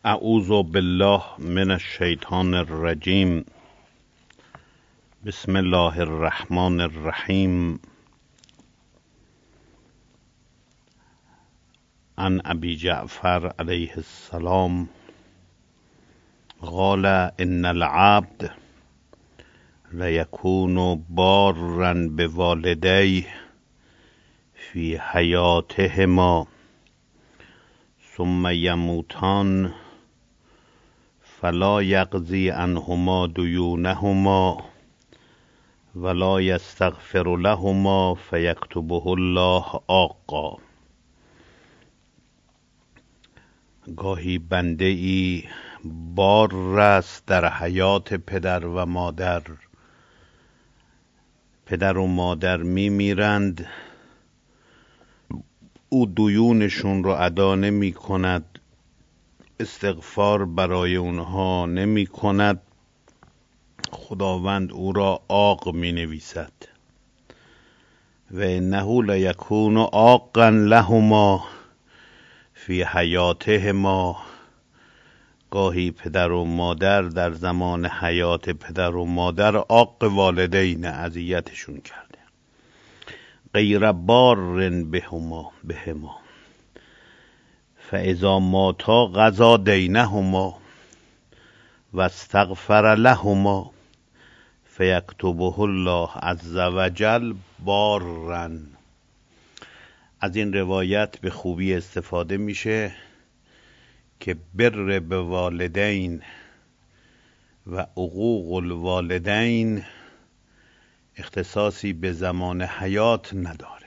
اعوذ بالله من الشیطان الرجیم. بسم الله الرحمن الرحیم. عن ابی جعفر علیه السلام قال ان العبد لیکون بارا بوالدیه فی حیاتهما ثم یموتان فلا یقضی عنهما دیونهما ولا یستغفر لهما فیکتبه الله عاقا. گاهی بنده ای بار است در حیات پدر و مادر. پدر و مادر میمیرند، او دیونشون رو ادا نمی کند، استغفار برای اونها نمی کند، خداوند او را عاق می نویسد. و انه لیکون عاقا لهما فی حیاتهما. گاهی پدر و مادر در زمان حیات پدر و مادر عاق والدین، اذیتشون کرده. غیر بار بهما فاذا ماتا قضا دینهما و استغفر لهما فیکتبه الله عز وجل بارا. از این روایت به خوبی استفاده میشه که بر به والدین و حقوق الوالدین اختصاصی به زمان حیات نداره.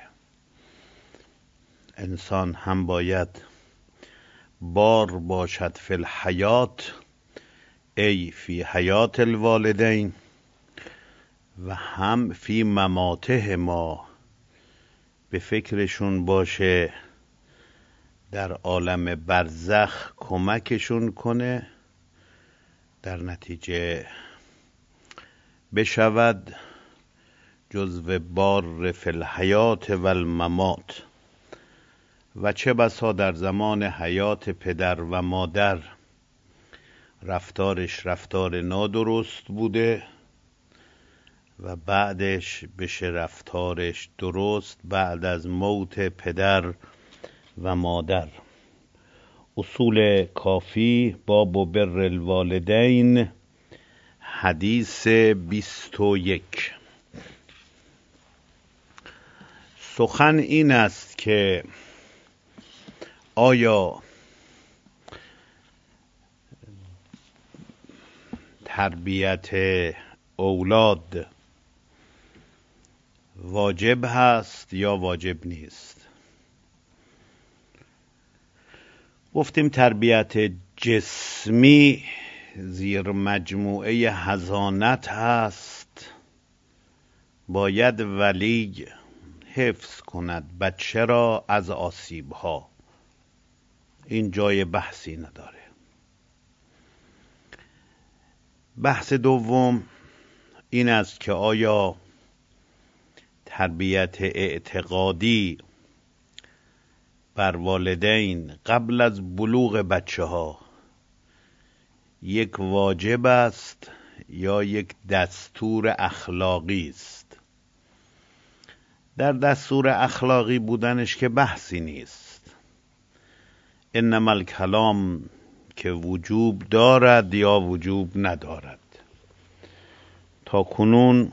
انسان هم باید بار باشد فی الحیات ای فی حیات الوالدین و هم فی مماتهما، به فکرشون باشه، در عالم برزخ کمکشون کنه، در نتیجه بشود جزو بار فی الحیات و الممات. و چه بسا در زمان حیات پدر و مادر رفتارش رفتار نادرست بوده و بعدش بشه رفتارش درست بعد از موت پدر و مادر. اصول کافی باب بر الوالدین، حدیث 21. سخن این است که آیا تربیت اولاد واجب هست یا واجب نیست؟ گفتیم تربیت جسمی زیر مجموعه حضانت هست، باید ولی حفظ کند بچه را از آسیب ها. این جای بحثی نداره. بحث دوم این است که آیا تربیت اعتقادی بر والدین قبل از بلوغ بچه ها یک واجب است یا یک دستور اخلاقی است؟ در دستور اخلاقی بودنش که بحثی نیست. انما الکلام که وجوب دارد یا وجوب ندارد. تا کنون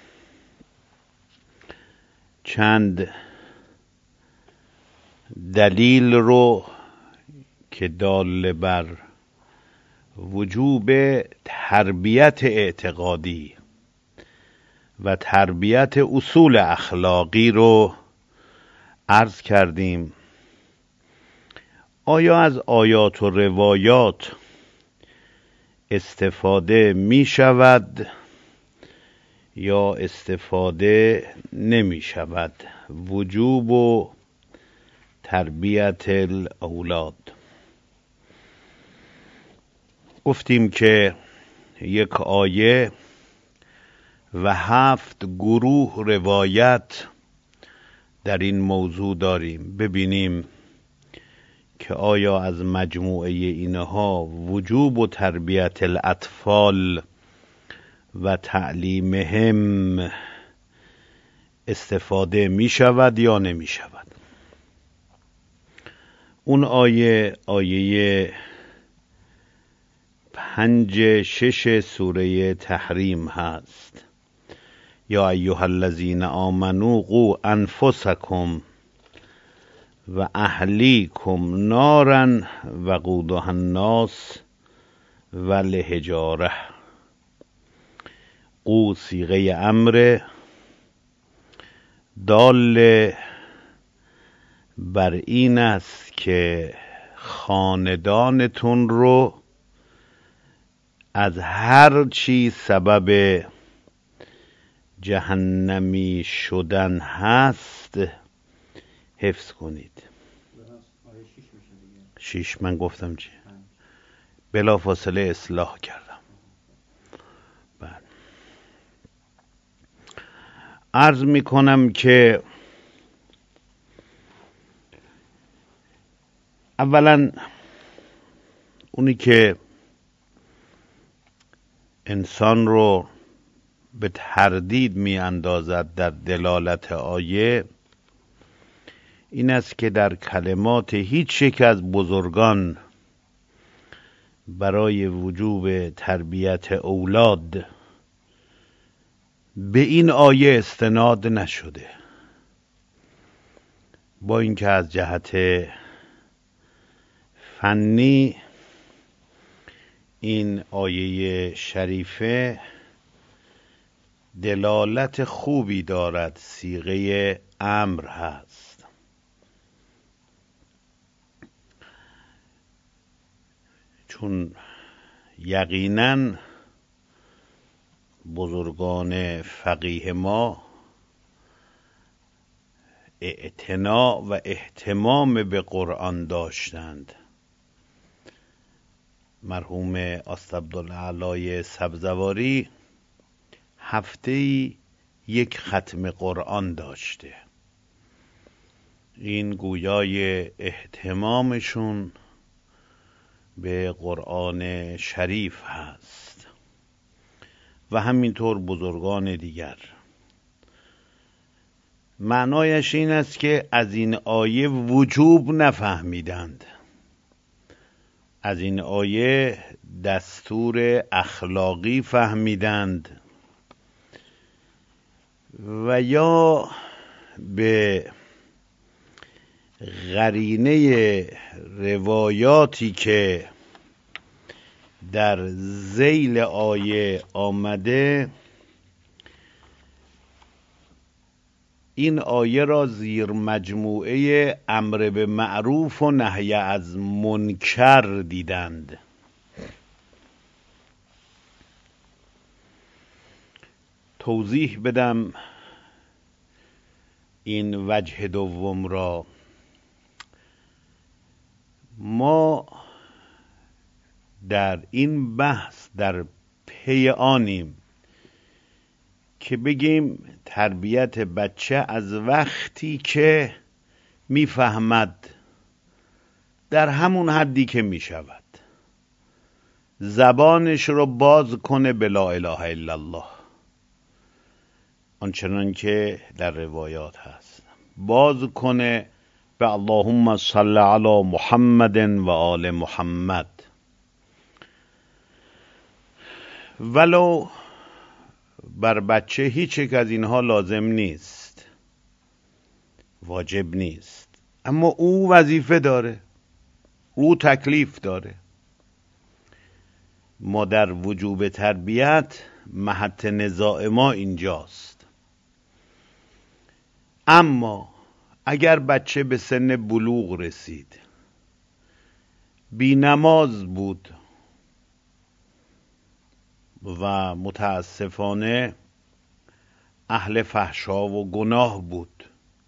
چند دلیل رو که دال بر وجوب تربیت اعتقادی و تربیت اصول اخلاقی رو عرض کردیم. آیا از آیات و روایات استفاده می شود یا استفاده نمی شود؟ وجوب و تربیت الاولاد. گفتیم که یک آیه و 7 گروه روایت در این موضوع داریم. ببینیم که آیا از مجموعه اینها وجوب و تربیت الاطفال و تعلیمهم استفاده می شود یا نمی شود. اون آیه 5-6 سوره تحریم هست. یا ایها الذین آمنوا قوا انفسکم و اهلیکم نارا وقودها الناس والحجاره. قو صیغه امر دال بر این است که خاندانتون رو از هر چی سبب جهنمی شدن هست حفظ کنید. 6 من گفتم چی؟ بلا فاصله اصلاح کردم. عرض می کنم که اولا اونی که انسان رو به تردید می اندازد در دلالت آیه این است که در کلمات هیچ یک از بزرگان برای وجوب تربیت اولاد به این آیه استناد نشده، با اینکه از جهت فنی این آیه شریفه دلالت خوبی دارد، صیغه امر هست. چون یقیناً بزرگان فقیه ما اعتنا و اهتمام به قرآن داشتند. مرحوم استعبدالعلای سبزواری هفته‌ای 1 ختم قرآن داشته. این گویای اهتمامشون به قرآن شریف هست و همینطور بزرگان دیگر. معنایش این است که از این آیه وجوب نفهمیدند، از این آیه دستور اخلاقی فهمیدند و یا به قرینه روایاتی که در ذیل آیه آمده این آیه را زیر مجموعه امر به معروف و نهی از منکر دیدند. توضیح بدم این وجه دوم را. ما در این بحث در پی آنیم که بگیم تربیت بچه از وقتی که میفهمد در همون حدی که میشود زبانش رو باز کنه به لا اله الا الله، آنچنان که در روایات هست، باز کنه به اللهم صل علی محمد و آل محمد. ولو بر بچه هیچ یک از اینها لازم نیست، واجب نیست، اما او وظیفه داره، او تکلیف داره. ما در وجوب تربیت محط نزاع ما اینجاست. اما اگر بچه به سن بلوغ رسید، بی نماز بود و متاسفانه اهل فحشا و گناه بود،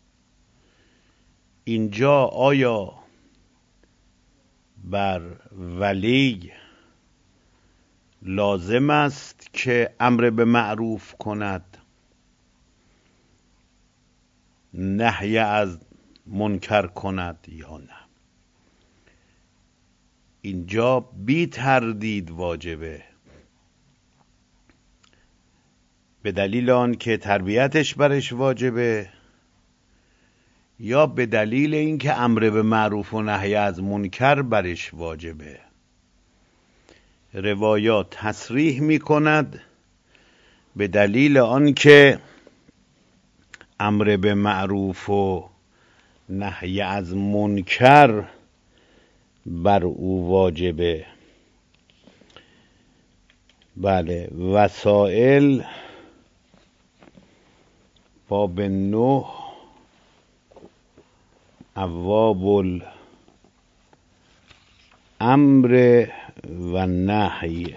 اینجا آیا بر ولی لازم است که امر به معروف کند، نهی از منکر کند یا نه؟ اینجا بی تردید واجبه، به دلیل آن که تربیتش برش واجبه یا به دلیل اینکه امر به معروف و نهی از منکر برش واجبه. روایات تصریح می کند به دلیل آن که امر به معروف و نهی از منکر بر او واجبه. بله، وسائل باب 9 ابواب الامر و نهی.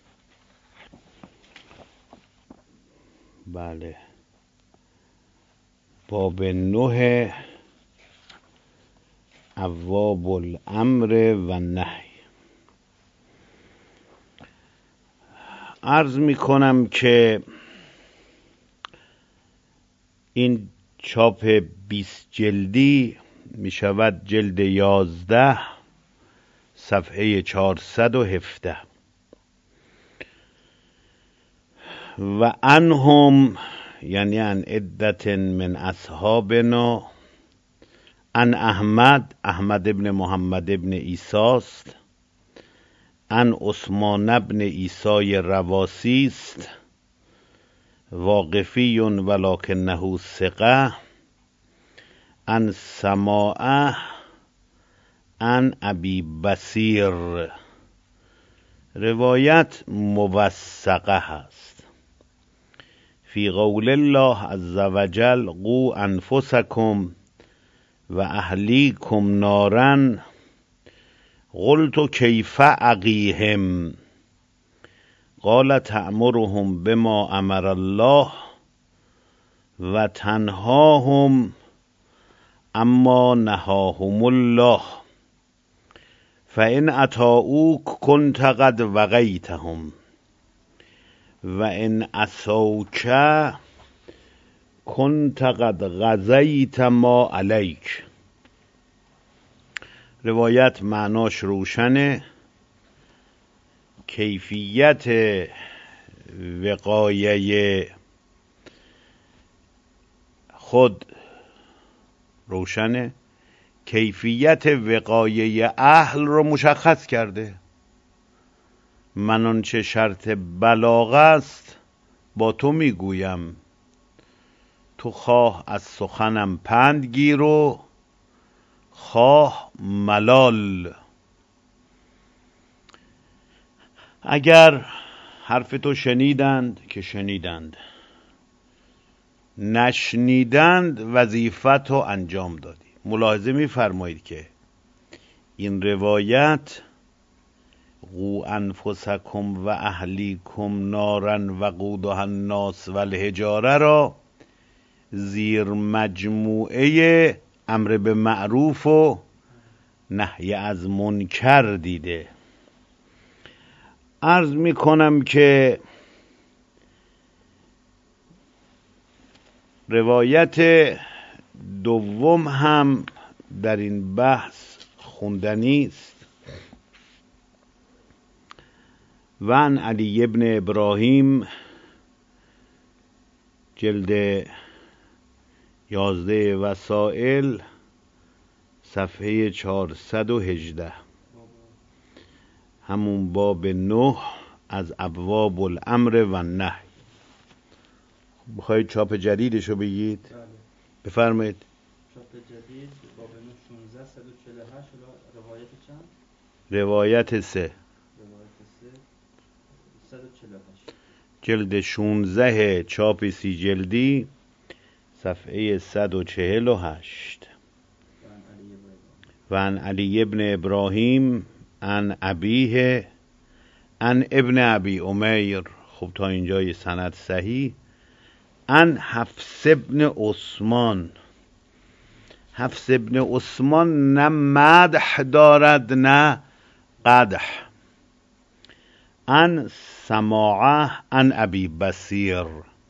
بله، باب 9 ابواب الامر و نهی. عرض می کنم که این چاپ 20 جلدی می شود جلد 11 صفحه 417. و عنهم یعنی عن عدت من اصحابنا، عن احمد ابن محمد ابن عیسی است، عن عثمان ابن عیسی رواسی است، واقفی ولکنه ثقه، عن سماعه عن ابی بصیر. روایت موثقه هست. فی قول الله عز وجل قو انفسکم و اهلیکم نارا، قلت کیف اقیهم، قال تأمرهم بما امر الله و تنهاهم اما نهاهم الله، فإن اطاعوک کنت قد وقیتهم و ان عصوک کنت قد قضیت ما علیک. روایت معناش روشنه. کیفیت وقایه خود روشنه، کیفیت وقایه اهل رو مشخص کرده. من آنچه شرط بلاغ است با تو میگویم، تو خواه از سخنم پند گیر و خواه ملال. اگر حرف تو شنیدند که شنیدند، نشنیدند وظیفت رو انجام دادی. ملاحظه می‌فرمایید که این روایت قو انفسکم و اهلیکم نارا وقودها الناس والحجاره را زیر مجموعه امر به معروف و نهی از منکر دیده. عرض می کنم که روایت دوم هم در این بحث خوندنی است. و عن علی ابن ابراهیم جلد 11 وسائل صفحه 418، همون باب 9 از ابواب الامر و نهی. بخواید چاپ جدیدشو بگید؟ بفرمایید. چاپ جدید باب 9 16 148 روایت چند؟ روایت 3. روایت 3 148 جلد 16 چاپ 30 جلدی صفحه 148. و عن علی ابن ابراهیم عن ابیه عن ابن ابی امیر. خب تا اینجای سند صحیح. عن حفص ابن عثمان. حفص ابن عثمان نه مدح دارد نه قدح. عن سماعه عن ابی بصیر.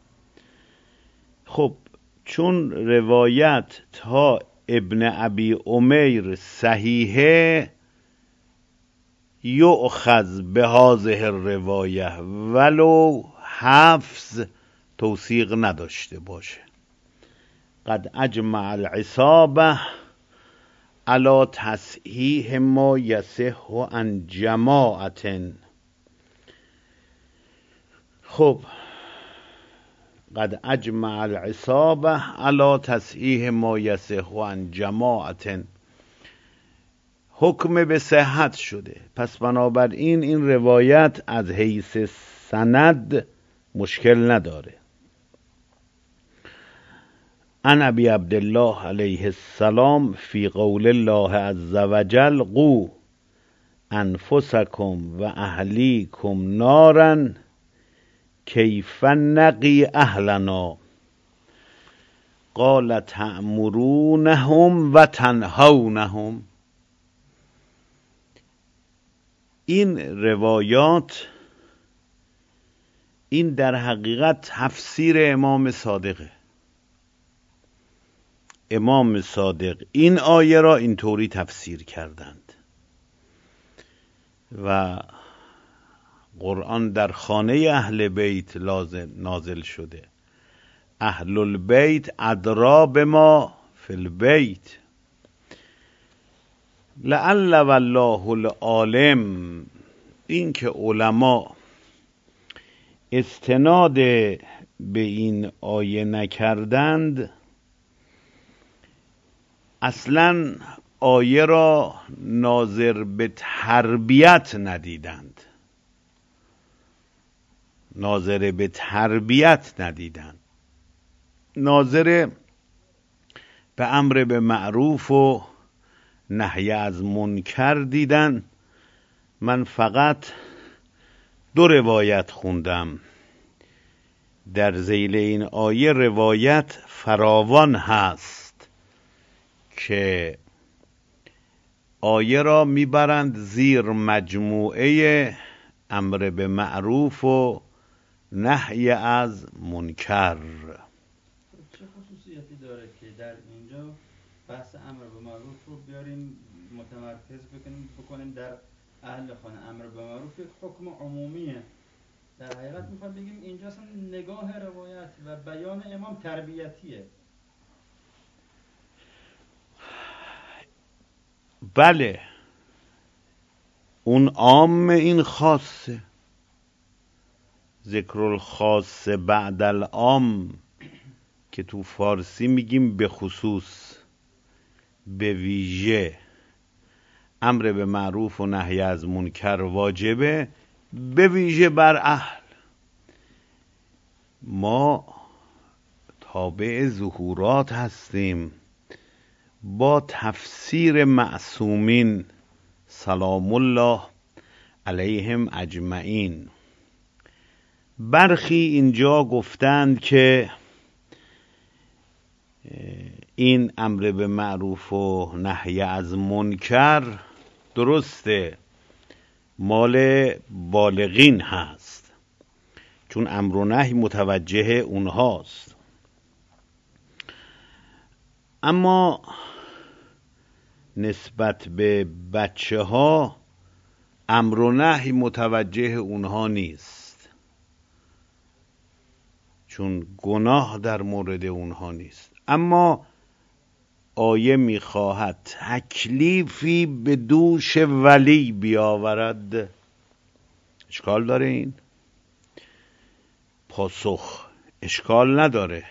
خب چون روایت تا ابن ابی امیر صحیحه، یؤخذ بهذه الروایه ولو حفظ توثیق نداشته باشه. قد اجمع العصابه علی تصحیح ما یصح عن جماعة. خب قد اجمع العصابه علی تصحیح ما یصح عن جماعة، حکم به صحت شده، پس بنابراین این روایت از حیث سند مشکل نداره. عن ابی عبدالله علیه السلام فی قول الله عز وجل قوا انفسکم و اهلیکم نارا کیف نقی اهلنا قال تأمرونهم و تنهونهم. این روایات این در حقیقت تفسیر امام صادقه. امام صادق این آیه را اینطوری تفسیر کردند و قرآن در خانه اهل بیت نازل شده. اهل البیت ادری بما فی البیت لعل والله العالم. این که علما استناد به این آیه نکردند، اصلا آیه را ناظر به تربیت ندیدند، ناظر به تربیت ندیدند، ناظر به امر به معروف و نهی از منکر دیدن. من فقط 2 روایت خوندم در ذیل این آیه. روایت فراوان هست که آیه را میبرند زیر مجموعه امر به معروف و نهی از منکر. چه خصوصیتی داره که در اینجا بحث امر به معروف رو بیاریم متمرکز بکنیم در اهل خانه؟ امر به معروف یک حکم عمومیه. در حقیقت میخواد بگیم اینجا اصلا نگاه روایت و بیان امام تربیتیه. بله، اون عام این خاصه. ذکر الخاص بعد العام که تو فارسی میگیم به خصوص، به ویژه. امر به معروف و نهی از منکر واجبه، به ویژه بر اهل. ما تابع ظهورات هستیم، با تفسیر معصومین سلام الله علیهم اجمعین. برخی اینجا گفتند که این امر به معروف و نهی از منکر درسته مال بالغین هست، چون امر و نهی متوجه اونهاست. اما نسبت به بچه ها امر و نهی متوجه اونها نیست، چون گناه در مورد اونها نیست. اما آیه میخواهد تکلیفی به دوش ولی بیاورد. اشکال داره این؟ پاسخ اشکال نداره.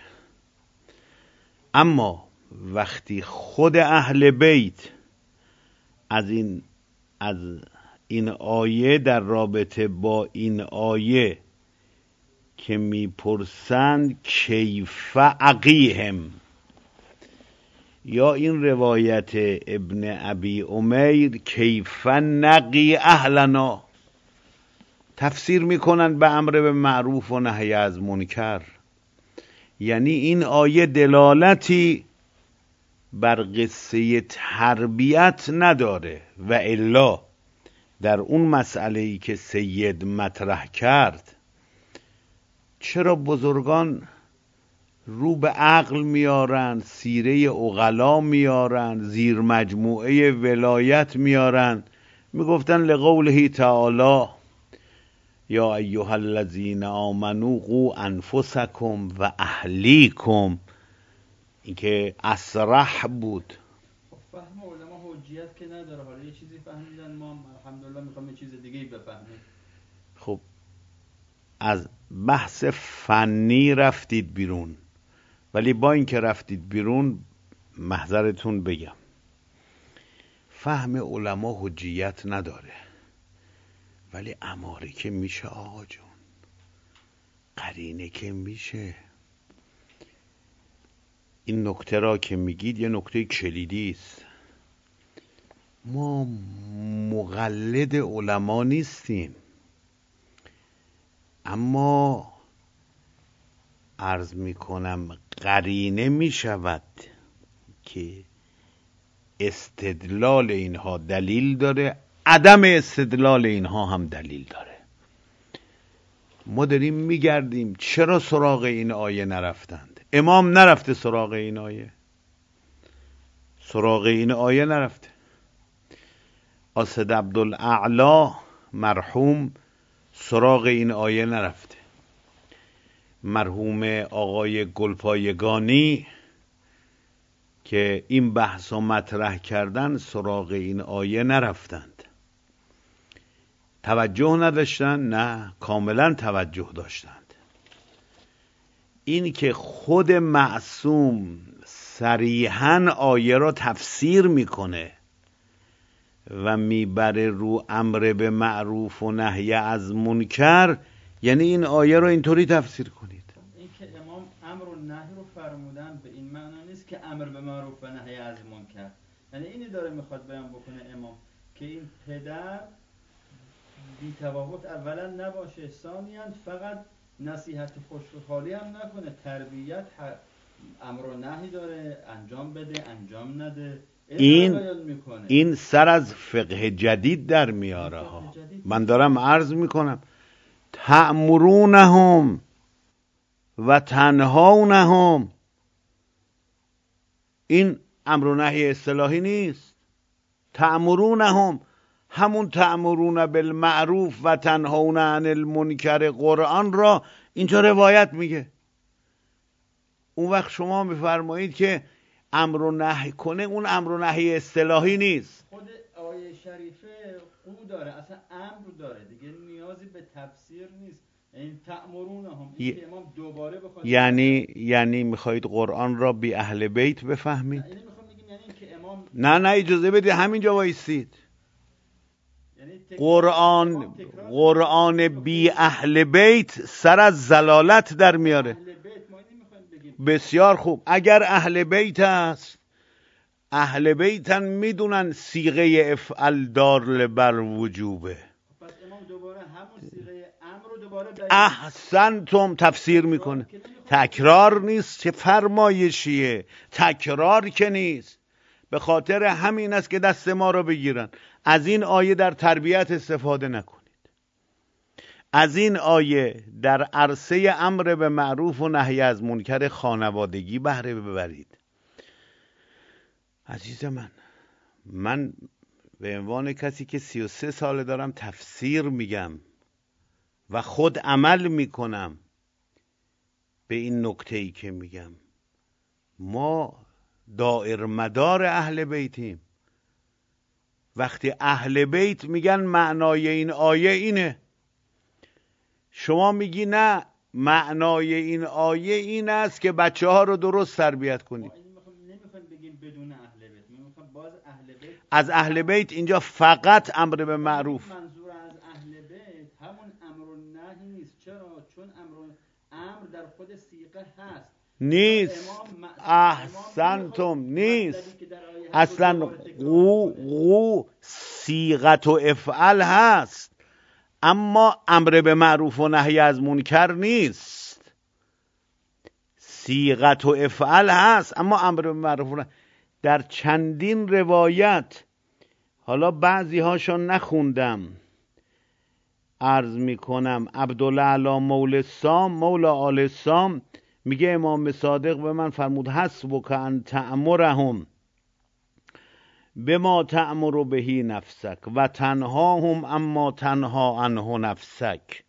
اما وقتی خود اهل بیت از این آیه در رابطه با این آیه که میپرسند کیف عقیهم، یا این روایت ابن ابی امیر کیف نقی اهلنا، تفسیر میکنند به امر به معروف و نهی از منکر. یعنی این آیه دلالتی بر قصه تربیت نداره، و الا در اون مسئله‌ای که سید مطرح کرد، چرا بزرگان رو به عقل میارن، سیره عقلا میارن، زیر مجموعه ولایت میارن، میگفتن لقوله تعالی یا ایها الذین آمنوا قوا انفسکم و اهلیکم، این که اصرح بود. فهم علما حجیت که نداره، حالا یه چیزی فهمیدن، ما الحمدلله میخوام یه چیز دیگه بفهمیم. خب از بحث فنی رفتید بیرون، ولی با اینکه رفتید بیرون محضرتون بگم فهم علما حجیت نداره، ولی اماره که میشه آقا جون، قرینه که میشه. این نکته را که میگید یه نکته کلیدی است. ما مقلد علما نیستیم، اما عرض میکنم قرینه میشود که استدلال اینها دلیل داره، عدم استدلال اینها هم دلیل داره. ما داریم میگردیم چرا سراغ این آیه نرفتند؟ امام نرفته سراغ این آیه، سراغ این آیه نرفته. اسد عبدالاعلی مرحوم سراغ این آیه نرفته. مرحوم آقای گلپایگانی که این بحث رو مطرح کردن سراغ این آیه نرفتند. توجه نداشتن؟ نه، کاملا توجه داشتند. این که خود معصوم صریحاً آیه را تفسیر میکنه و میبره رو امر به معروف و نهی از منکر، یعنی این آیه رو اینطوری تفسیر کنید. این که امام امر و نهی رو فرمودن به این معنا نیست که امر به معروف و نهی از منکر، یعنی اینی داره میخواد بیان بکنه امام که این پدر بی تفاوت اولا نباشه، ثانیاً فقط نصیحت خوشحالی هم نکنه، تربیت امر و نهی داره، انجام بده انجام نده. این سر از فقه جدید در میاره ها. من دارم عرض میکنم تأمرونهم و تنهونهم، این امر و نهی اصطلاحی نیست. تأمرونهم همون تأمرون بالمعروف و تنهون عن المنکر قرآن را اینجا روایت میگه. اون وقت شما میفرمایید که امر و نهی کنه، اون امر و نهی اصطلاحی نیست. خود آیه شریفه قو داره، اصلا امر داره دیگه، نیازی به تفسیر نیست. این تأمرونهم که امام دوباره بخواد یعنی میخواید قرآن را بی اهل بیت بفهمید؟ یعنی میخوام بگیم یعنی که امام نه اجازه بدید همینجا وایسید. قرآن بی اهل بیت سر از زلالت در میاره. بسیار خوب، اگر اهل بیت است، اهل بیتن میدونن صیغه افعل دار بر وجوبه. پس امام دوباره همون صیغه امر رو دوباره احسنتم تفسیر میکنه. تکرار نیست، چه فرمایشیه، تکرار که نیست. به خاطر همین است که دست ما رو بگیرن. از این آیه در تربیت استفاده نکنید. از این آیه در عرصه امر به معروف و نهی از منکر خانوادگی بهره ببرید. عزیز من به عنوان کسی که 33 ساله دارم تفسیر میگم و خود عمل میکنم به این نکته‌ای که میگم، ما دائر مدار اهل بیتیم. وقتی اهل بیت میگن معنای این آیه اینه، شما میگی نه معنای این آیه این است که بچه ها رو درست تربیت کنید. نمیخوایم بگیم بدون اهل بیت، میخوایم باز اهل بیت. از اهل بیت اینجا فقط امر به معروف. منظور از اهل بیت همون امر و نهی نیست. چرا؟ چون امر در خود صیغه هست. نیست. احسنتم، نیست. اصلا قو صیغت و افعل هست، اما امر به معروف و نهی از منکر نیست. صیغت و افعل هست اما امر به معروف و نهی. در چندین روایت، حالا بعضی هاشون نخوندم، عرض میکنم عبدالعلا مولا آل سام میگه امام صادق به من فرمود حسبک ان تأمرهم بما تأمر بهی نفسک و تنهاهم اما تنها عنه نفسک.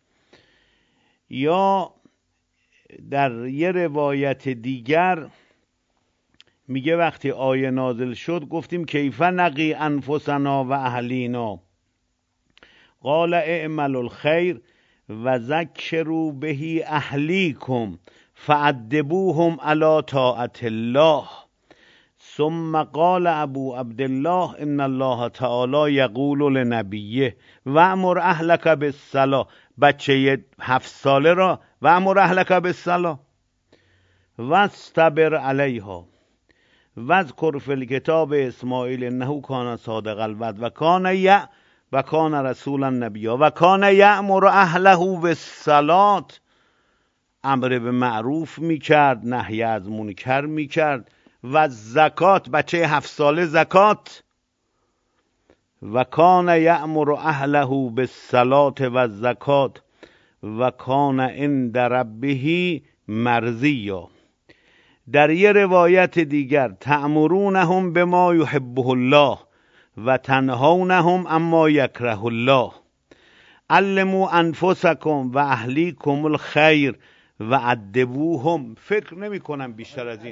یا در یه روایت دیگر میگه وقتی آیه نازل شد گفتیم کیف نقی انفسنا و اهلینا، قال اعملوا الخیر و ذکروا بهی اهلیکم فادبوهم علی طاعت الله. ثم قال ابو عبدالله ان الله تعالی یقول لنبیه وامر اهلک بالصلاة، بچه 7 ساله را وامر اهلک بالصلاة واصطبر علیها واذکر فی الکتاب اسماعیل انه کان صادق الوعد و کان رسولا نبیا و کان یأمر اهله بالصلاة، امر به معروف میکرد نهی از منکر میکرد، و زکات، بچه 7 ساله زکات، و کان یأمر اهله بالصلاة و زکات و کان عند ربه مرضیا. در یه روایت دیگر تأمرونهم بما یحبه الله و تنهونهم اما یکره الله، علموا انفسکم و اهلیکم الخیر و ادبوهم. فکر نمی کنم بیشتر از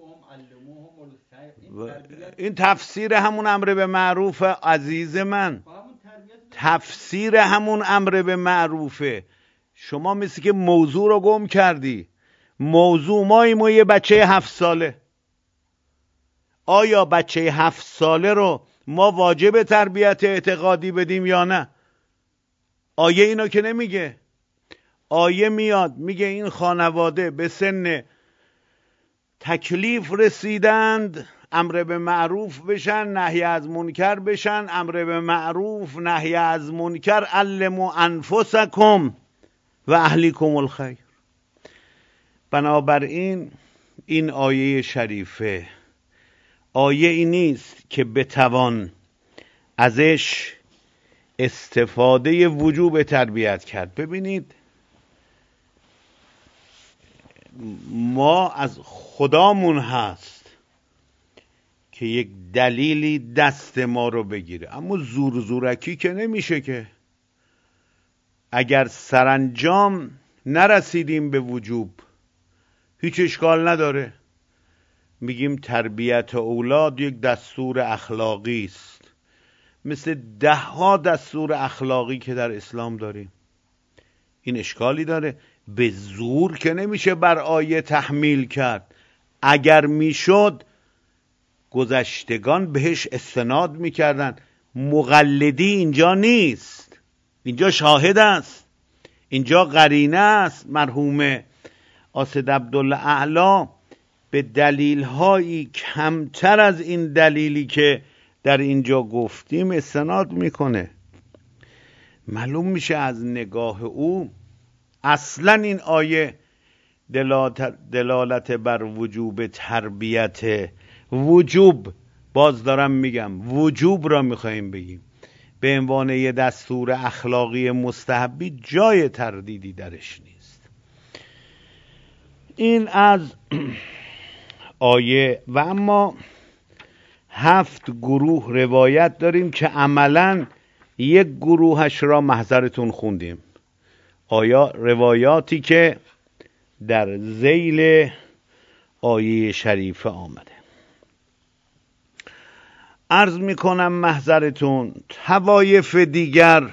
این تفسیر همون امر به معروف عزیز من، تفسیر همون امر به معروفه. شما مثل که موضوع رو گم کردی. موضوع ما یه بچه 7 ساله. آیا بچه 7 ساله رو ما واجب تربیت اعتقادی بدیم یا نه؟ آیه اینو که نمیگه. آیه میاد میگه این خانواده به سن تکلیف رسیدند، امر به معروف بشن نهی از منکر بشن، امر به معروف نهی از منکر، علموا انفسکم و اهلیکم الخیر. بنابراین این آیه شریفه آیه ای نیست که بتوان ازش استفاده وجوب تربیت کرد. ببینید ما از خدامون هست که یک دلیلی دست ما رو بگیره، اما زورکی که نمیشه که. اگر سرانجام نرسیدیم به وجوب هیچ اشکال نداره، میگیم تربیت اولاد یک دستور اخلاقی است، مثل 10 دستور اخلاقی که در اسلام داریم. این اشکالی داره؟ به زور که نمیشه بر آیه تحمیل کرد. اگر میشد گذشتگان بهش استناد میکردن. مقلدی اینجا نیست، اینجا شاهد است، اینجا قرینه است. مرحوم اسد عبدالله اعلی به دلیل‌هایی کمتر از این دلیلی که در اینجا گفتیم استناد میکنه. معلوم میشه از نگاه او اصلا این آیه دلالت بر وجوب تربیت، وجوب، باز دارم میگم وجوب را میخواییم بگیم به عنوان یه دستور اخلاقی مستحبی، جای تردیدی درش نیست. این از آیه. و اما 7 گروه روایت داریم که عملاً یک گروهش را محضرتون خوندیم، روایاتی که در ذیل آیه شریفه آمده. عرض میکنم محضرتون طوایف دیگر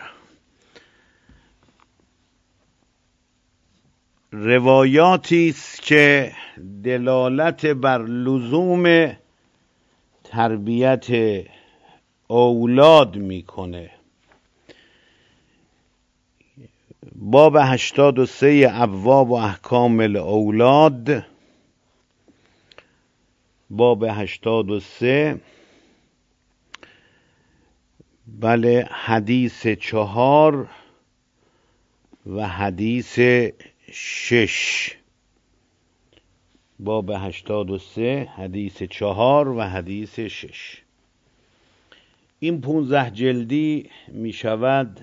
روایاتی است که دلالت بر لزوم تربیت اولاد میکنه. باب 83 ابواب و احکام الاولاد، باب 83 بله، حدیث 4 و حدیث 6. باب 83 حدیث 4 و حدیث 6. این 15 جلدی می شود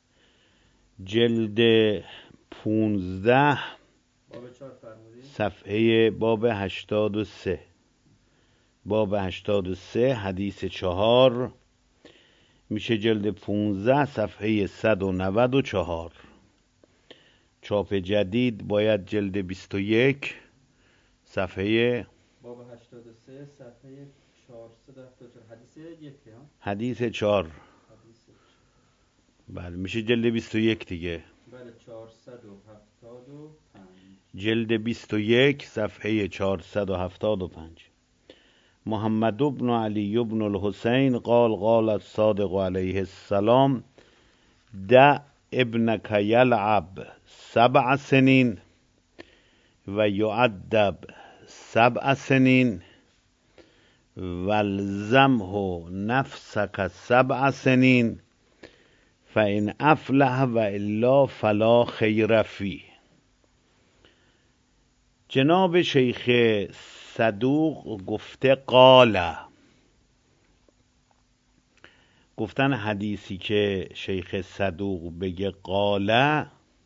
جلد 15 صفحه باب 83. باب 83 حدیث 4 میشه جلد 15 صفحه 194. چاپ جدید باید جلد 21 صفحه باب 83 صفحه 474 حدیث یکی ها؟ حدیث 4. حدیث 4. بله میشه جلد 21 دیگه. بله 475 جلد 21 صفحه 475. محمد بن علی بن الحسین قال قال الصادق علیه السلام دع ابنك یلعب 7 سنین و یعدب 7 سنین والزمه نفسك 7 سنین فإن افلح و الا فلا خیر فیه. جناب شیخ صدوق گفته قال، گفتن حدیثی که شیخ صدوق بگه قال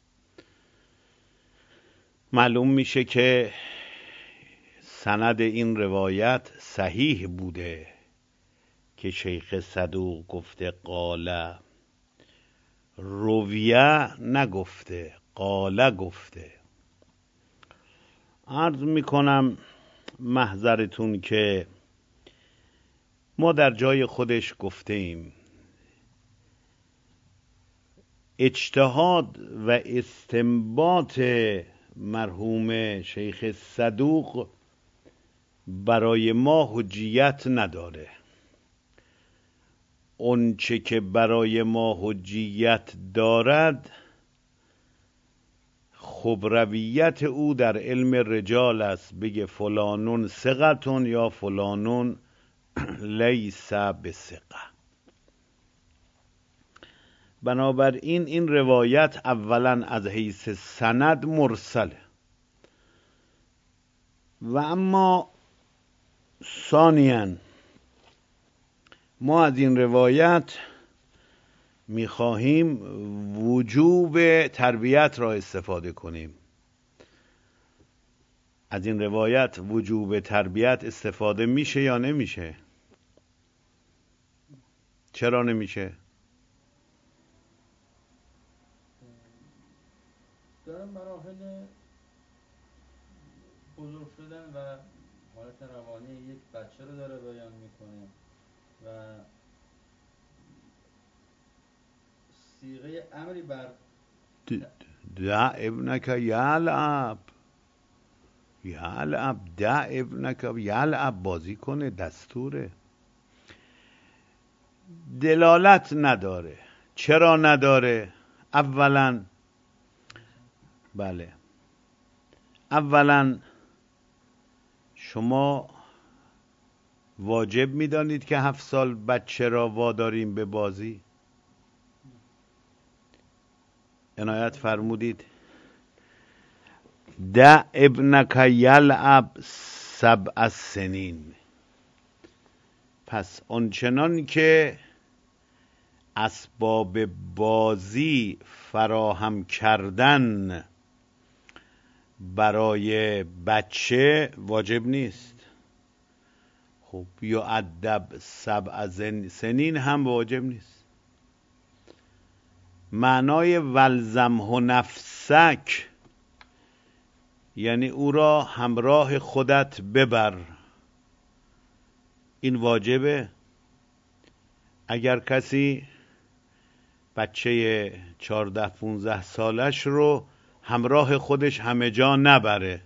معلوم میشه که سند این روایت صحیح بوده که شیخ صدوق گفته قال، رویه نگفته قال گفته. عرض میکنم محضرتون که ما در جای خودش گفته ایم اجتهاد و استنباط مرحوم شیخ صدوق برای ما حجیت نداره. اون چه که برای ما حجیت دارد خبرویت او در علم رجال است، بگه فلانون ثقتون یا فلانون لیس بثقه. بنابراین این روایت اولا از حیث سند مرسله و اما ثانیاً ما از این روایت میخواهیم وجوب تربیت را استفاده کنیم. از این روایت وجوب تربیت استفاده میشه یا نمیشه؟ چرا نمیشه؟ دارم مراحل بزرگ شدن و حالت روانی یک بچه رو داره بیان میکنه و صیغه امری بر دع ابنک یلعب، دع ابنک یلعب، بازی کنه، دستوره. دلالت نداره. چرا نداره؟ اولا شما واجب میدانید که 7 سال بچه را واداریم به بازی؟ عنایت فرمودید دع ابنک یلعب 7 سنین. پس آنچنان که اسباب بازی فراهم کردن برای بچه واجب نیست. خب یا ادب 7 سنین هم واجب نیست. معنای والزمه نفسک یعنی او را همراه خودت ببر، این واجبه. اگر کسی بچه 14-15 سالش رو همراه خودش همه جا نبره،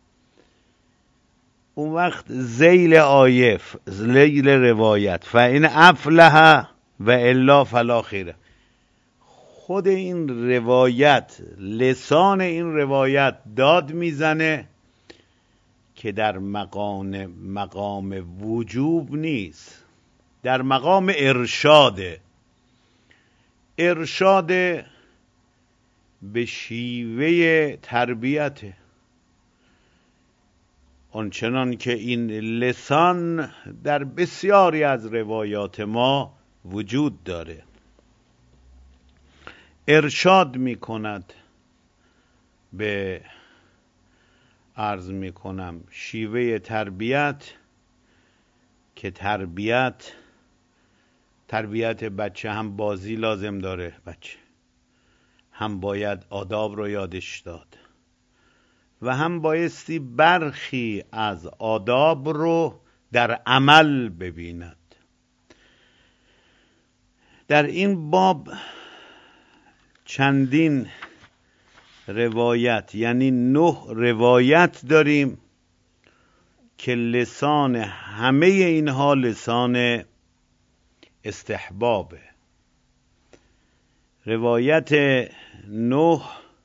اون وقت ذیل آیه، ذیل روایت فإن افلح و الا فلا خیره، خود این روایت، لسان این روایت داد میزنه که در مقام وجوب نیست، در مقام ارشاده. ارشاد به شیوه تربیته، آنچنان که این لسان در بسیاری از روایات ما وجود داره. ارشاد می کند به عرض می کنم شیوه تربیت که تربیت بچه هم بازی لازم داره، بچه هم باید آداب رو یادش داد و هم بایستی برخی از آداب رو در عمل ببیند. در این باب چندین روایت، یعنی 9 روایت داریم که لسان همه اینها لسان استحبابه. روایت 9: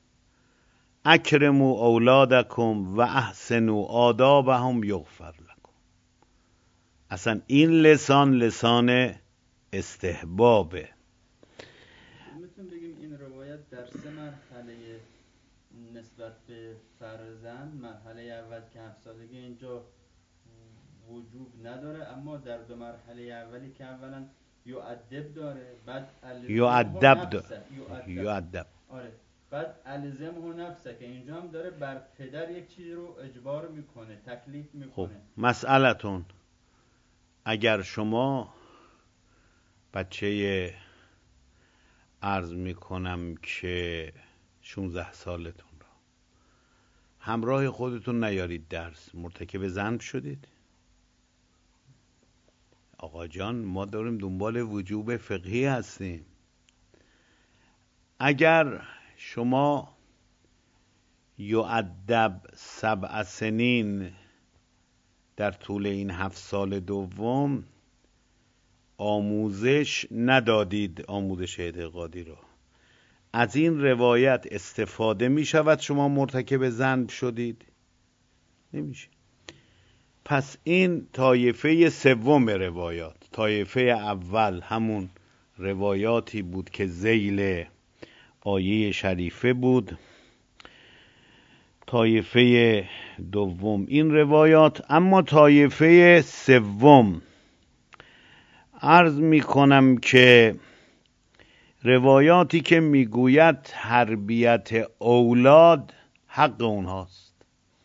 اکرموا اولادکم و احسنوا آدابهم یغفر لکم. اصلا این لسان استحبابه. میتونیم بگیم این روایت در 3 مرحله نسبت به فرزند، مرحله اول که 7 سالگی اینجا وجوب نداره، اما در 2 مرحله اولی که اولا یؤدب داره، بعد یؤدب آره، بعد الزمه نفسه که اینجا هم داره بر پدر یک چیزی رو اجبار میکنه، تکلیف میکنه. خب مسئلتون، اگر شما بچه عرض میکنم که 16 سالتون را همراه خودتون نیارید درس، مرتکب ذنب شدید. آقا جان ما داریم دنبال وجوب فقهی هستیم. اگر شما یؤدب 7 سنین در طول این 7 سال دوم آموزش ندادید، آموزش اعتقادی رو، از این روایت استفاده می شود شما مرتکب ذنب شدید؟ نمیشه. پس این طایفه سوم روایات. طایفه اول همون روایاتی بود که ذیل آیه شریفه بود. طایفه دوم این روایات. اما طایفه سوم عرض می کنم که روایاتی که میگوید تربیت اولاد حق اونهاست،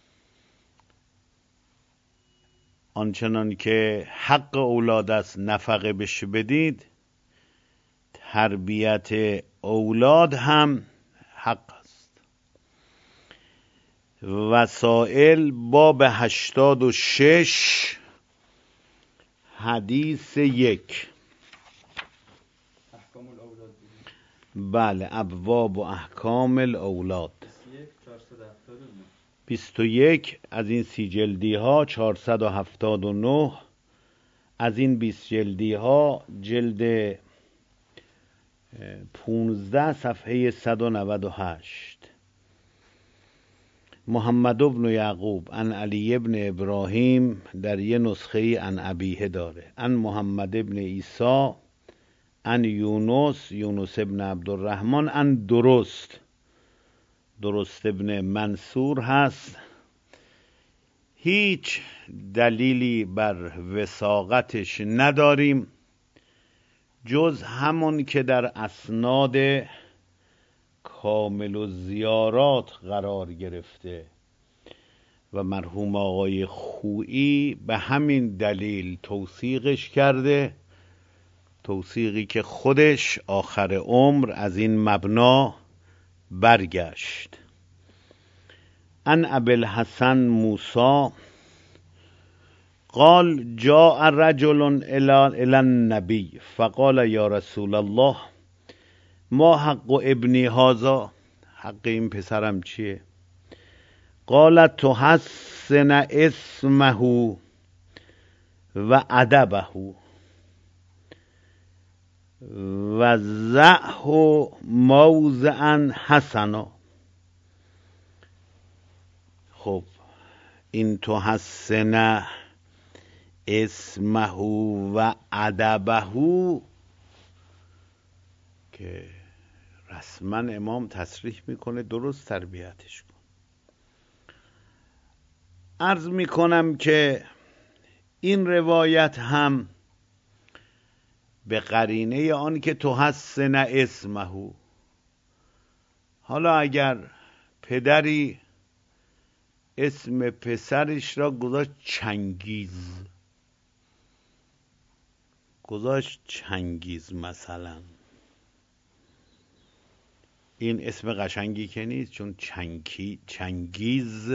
آنچنان که حق اولاد است نفقه بهش بدید، تربیت اولاد هم حق است. وسائل باب 86 حدیث 1. بله، ابواب و احکام الاولاد 21 از این 30 جلدی ها 479، از این 20 جلدی ها جلد 15 صفحه 198. محمد بن یعقوب عن علی بن ابراهیم در یه نسخه عن ابیه داره، عن محمد بن عیسی عن یونس ابن عبدالرحمن عن درست ابن منصور هست. هیچ دلیلی بر وثاقتش نداریم جز همون که در اسناد کامل و زیارات قرار گرفته و مرحوم آقای خویی به همین دلیل توثیقش کرده، توثیقی که خودش آخر عمر از این مبنا برگشت. عن ابی الحسن موسی قال جاء رجل الى النبی فقال یا رسول الله ما حق ابنی هذا، حق این پسرم چیه؟ قال تحسن اسمه و ادبه و ضعه موضعا حسنا. خب این تحسن اسمه و ادبه که رسما امام تصریح میکنه درست تربیتش کن. عرض میکنم که این روایت هم به قرینه آن که تحسن اسمه، حالا اگر پدری اسم پسرش را گذاشت چنگیز، گذاشت چنگیز مثلا. این اسم قشنگی که نیست، چون چنگیز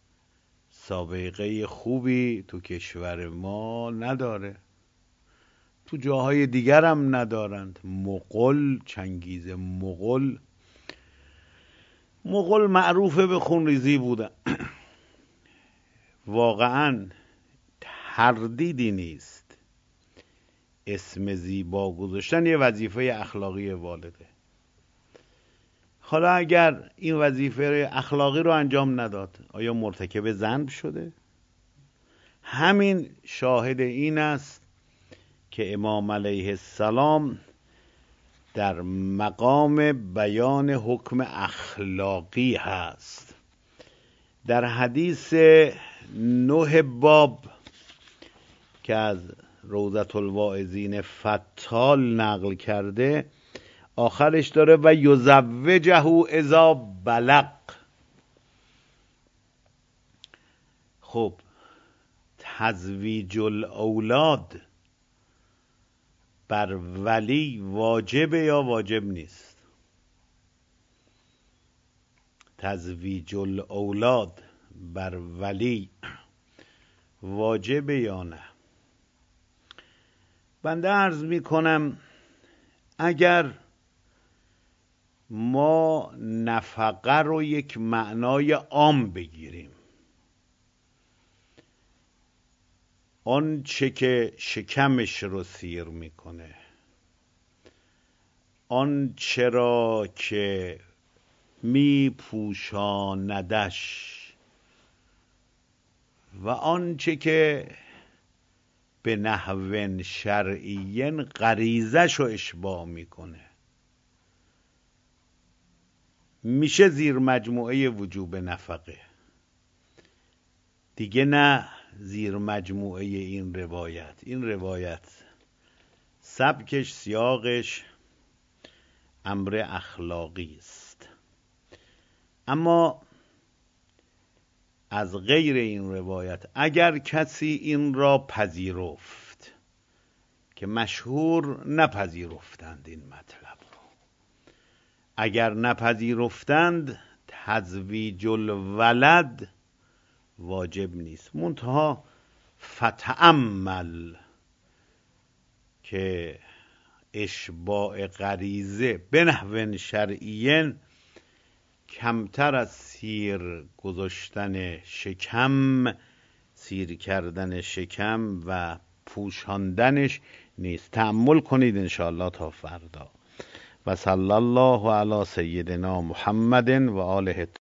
سابقه خوبی تو کشور ما نداره، تو جاهای دیگر هم ندارند. مغول، چنگیز مغول معروفه به خونریزی بودن. واقعا تردیدی نیست، اسم زیبا گذاشتن یه وظیفه اخلاقی والده. حالا اگر این وظیفه اخلاقی رو انجام نداد، آیا مرتکب ذنب شده؟ همین شاهد این است که امام علیه السلام در مقام بیان حکم اخلاقی هست. در حدیث 9 باب که از روضة الواعظین فتال نقل کرده، آخرش داره و یزوجه اذا بلغ. خب تزویج الاولاد بر ولی واجبه یا واجب نیست؟ تزویج الاولاد بر ولی واجبه یا نه؟ بنده عرض می کنم اگر ما نفقه رو یک معنای عام بگیریم، آن چه که شکمش رو سیر میکنه، آن چرا که میپوشاندش و آن چه که به نحو شرعی غریزش رو اشباع میکنه، میشه زیر مجموعه وجوب نفقه. دیگه نه زیر مجموعه این روایت سبکش، سیاقش امر اخلاقی است. اما از غیر این روایت اگر کسی این را پذیرفت، که مشهور نپذیرفتند این مطلب رو، اگر نپذیرفتند تزویج الولد واجب نیست، منتها فتأمل که اشباع غریزه به نحو شرعی کمتر از سیر گذاشتن شکم، سیر کردن شکم و پوشاندنش نیست. تأمل کنید انشاءالله تا فردا. و صلی الله علی سیدنا محمد و آله